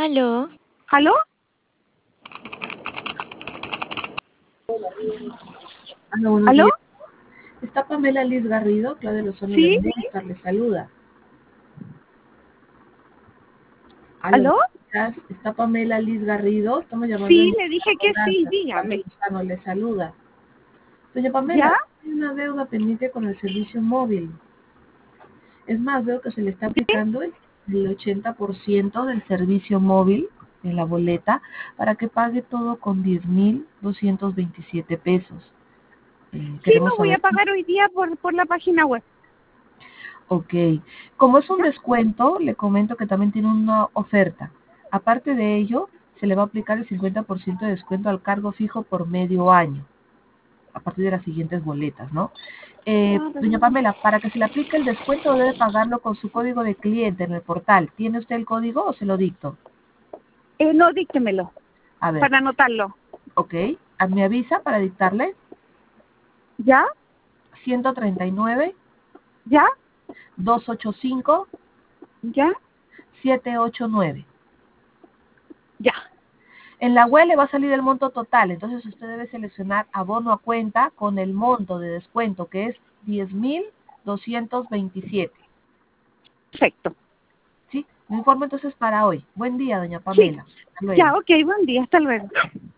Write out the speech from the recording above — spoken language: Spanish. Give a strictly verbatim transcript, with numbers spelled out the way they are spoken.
Aló. ¿Aló? Hola, buenos ¿Aló? días. Está Pamela Liz Garrido, Claudia Lozano ¿Sí? de Movistar le saluda. Aló, ¿Aló? buenos días. Está Pamela Liz Garrido, estamos llamando de Sí, le dije Movistar que sí, Cobranza. Claudia dígame. Lozano le saluda. Doña ¿Ya? Pamela, hay una deuda pendiente con el servicio móvil. Es más, veo que se le está aplicando el, el ochenta por ciento del servicio móvil en la boleta para que pague todo con diez mil doscientos veintisiete pesos. Eh, Sí, queremos lo voy a saber si... pagar hoy día por, por la página web. Ok, como es un ¿Ya? descuento, le comento que también tiene una oferta. Aparte de ello, se le va a aplicar el cincuenta por ciento de descuento al cargo fijo por medio año, a partir de las siguientes boletas, ¿no? Eh, doña Pamela, para que se le aplique el descuento debe pagarlo con su código de cliente en el portal. ¿Tiene usted el código o se lo dicto? Eh, no, díctemelo, A ver, para anotarlo. ok, ah, me avisa para dictarle. ¿Ya? ciento treinta y nueve, ¿Ya? doscientos ochenta y cinco, ¿Ya? setecientos ochenta y nueve. Ya. En la web le va a salir el monto total, entonces usted debe seleccionar abono a cuenta con el monto de descuento que es diez mil doscientos veintisiete. Perfecto. ¿Sí? Me informo entonces para hoy. Buen día, doña Sí. Pamela. Hasta luego. Ya, ok, buen día, hasta luego.